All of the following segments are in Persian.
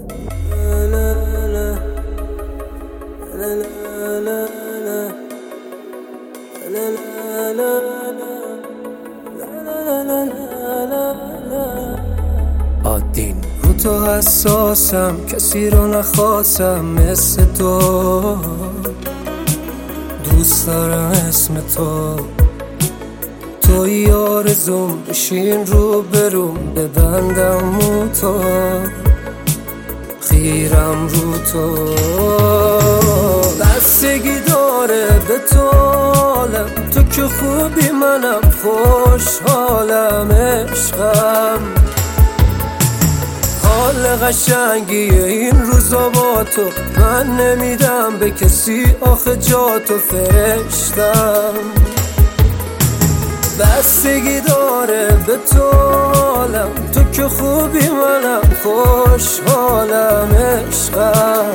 آدین رو تو حساسم، کسی رو نخواستم مثل تو. دوست دارم اسم تو، توی آرزوم، بشین رو بروم، ببندم مو تو، خیرم رو تو. بستگی داره به تو عالم، تو که خوبی منم خوشحالم. عشقم حال قشنگیه این روزا با تو، من نمیدم به کسی آخه جا تو. فرشتم بستگی داره به تو عالم، تو که خوبی منم خوشحالم. عشقم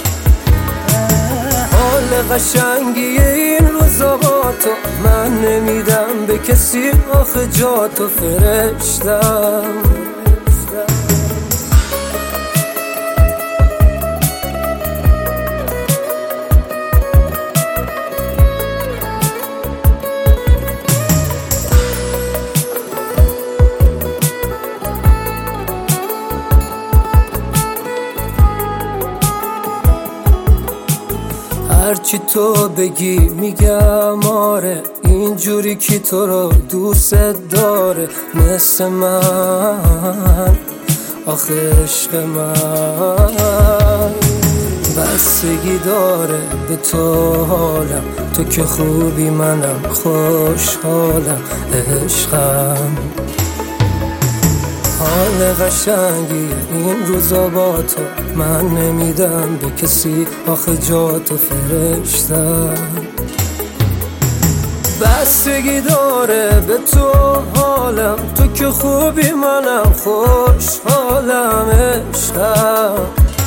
حال قشنگیه این روزا با تو، من نمیدم به کسی آخه جا تو. فرشتم هرچی تو بگی میگم آره، اینجوری کی تو رو دوست داره مثل من، آخه عشق من. بستگی داره به تو حالم، تو که خوبی منم خوشحالم. عشقم حال قشنگی این روزا با تو، من نمیدم به کسی آخه جا تو. فرشتم بستگی داره به تو حالم، تو که خوبی منم خوشحالم. عشقم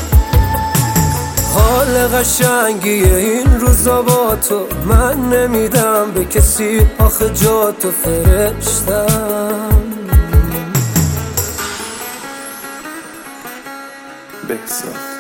حال قشنگیه این روزا با تو، من نمیدم به کسی آخه جا تو. فرشتم بهزاد